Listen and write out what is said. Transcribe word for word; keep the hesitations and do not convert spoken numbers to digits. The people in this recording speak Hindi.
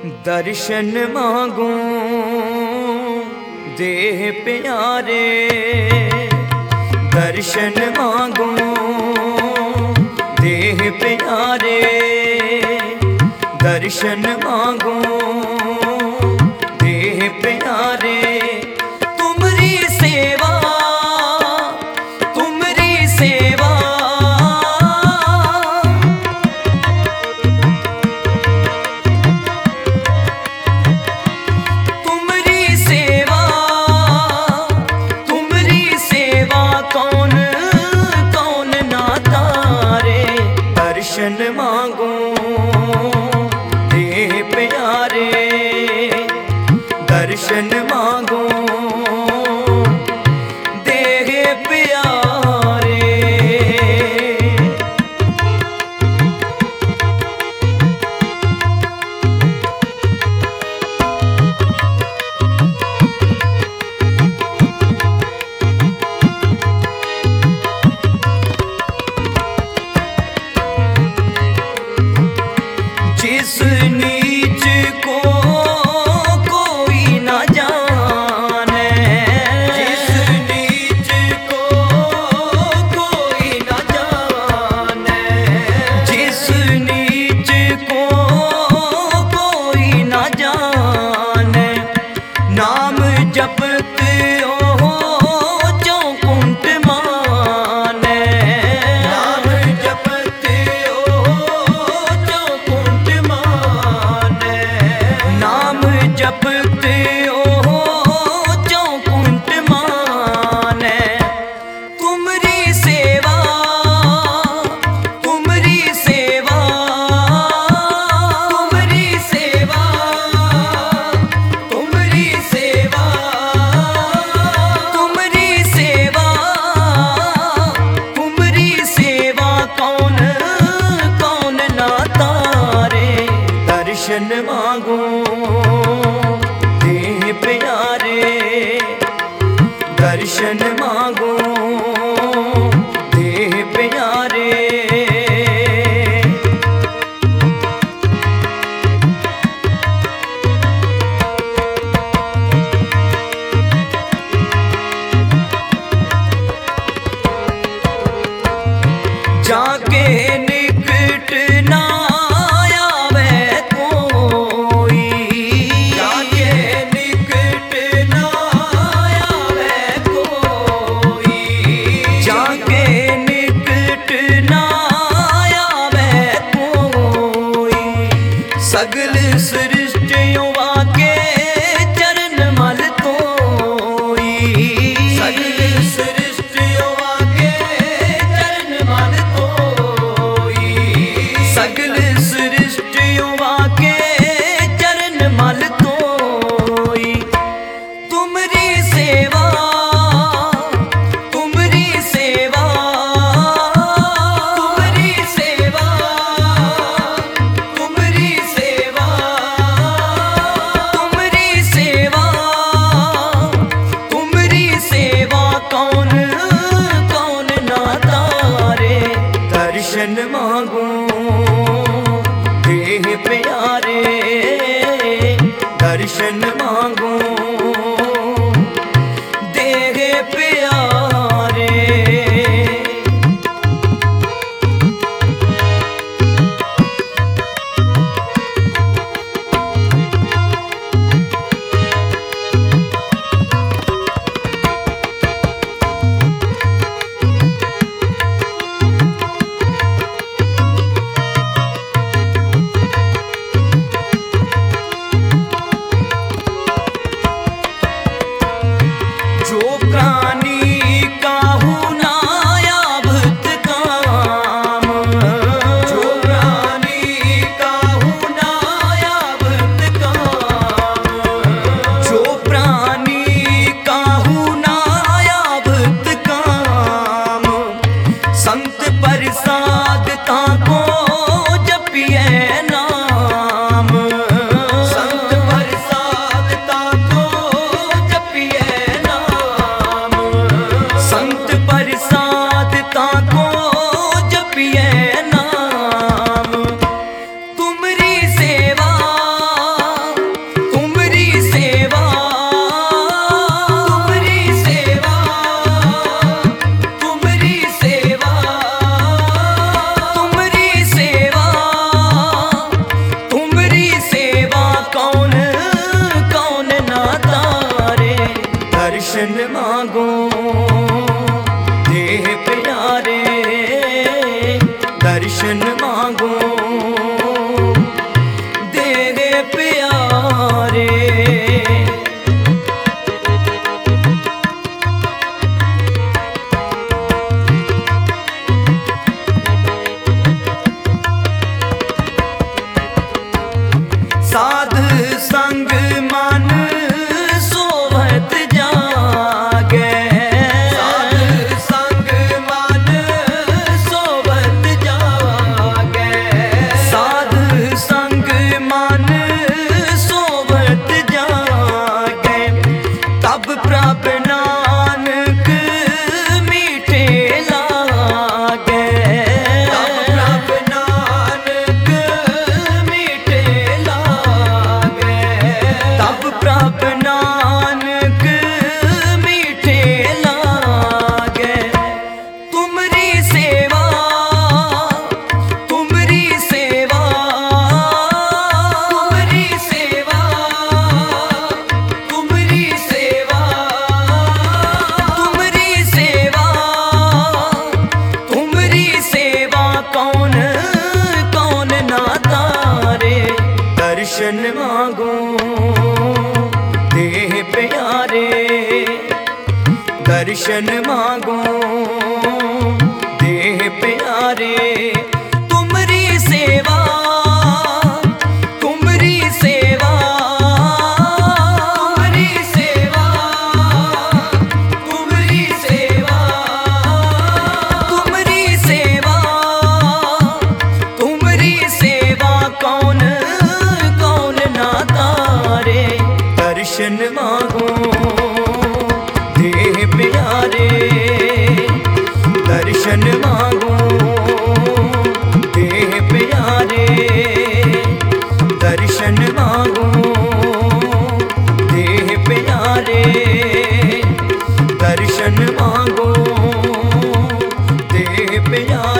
दर्शन मांगू देह प्यारे, दर्शन मांगू देह प्यारे, दर्शन मांगू देह प्यारे। तुमरी सेवा तुमरी सेवा तुमरी सेवा तुमरी सेवा कौन कौन ना तारे। दर्शन मांगू देह प्यारे, दर्शन मांगू देह प्यारे। जिस नीच को कोई न जाने, जिस नीच को कोई न जाने, जिस नीच को कोई न जाने। नाम जपते हो चौकुंठ माने, नाम जपते हो चौकुंठ माने, नाम जपते हो चौकुंठ माने। तुमरी सेवा तुमरी सेवा तुमरी सेवा तुमरी सेवा तुमरी सेवा तुमरी सेवा कौन कौन ना तारे। दर्शन मांगू देह प्यारे, दर्शन मांगू देह प्यारे। जाके निकट ना आवे कोई, जाके निकट ना आवे कोई, जाके निकट ना आवे कोई। सगल सृष्टियों वाके चरण मल तोई, सगल सृष्टियों वाके चरण मल तोई, सगल सृष्टियों वाके चरण मल तोई। तुमरी सेवा तुमरी सेवा तुमरी सेवा तुमरी सेवा तुमरी सेवा तुमरी सेवा कौन कौन ना तारे। दर्शन मांगू देह प्यारे, दर्शन मांगू देह प्यारे। संग मन सोवत जागे, साध संग मन सोवत जागे, साध संग मन सोवत जागे। तब प्रभ नानक मीठे लागे, तब प्रभ नानक मीठे लागे, तब प्रभ नानक मीठे लागे। तुमरी सेवा तुमरी सेवा तुमरी सेवा तुमरी सेवा तुमरी सेवा तुमरी सेवा कौन कौन ना तारे। दर्शन मांगो देह प्यारे, दर्शन मांगो देह प्यारे। तुमरी सेवा तुमरी सेवा तुमरी सेवा तुमरी सेवा तुमरी सेवा तुमरी सेवा कौन कौन ना तारे। दर्शन मांगो देह प्यारे, दर्शन मांगो देह प्यारे, दर्शन मांगो देह प्यारे, दर्शन मांगो देह प्यारे।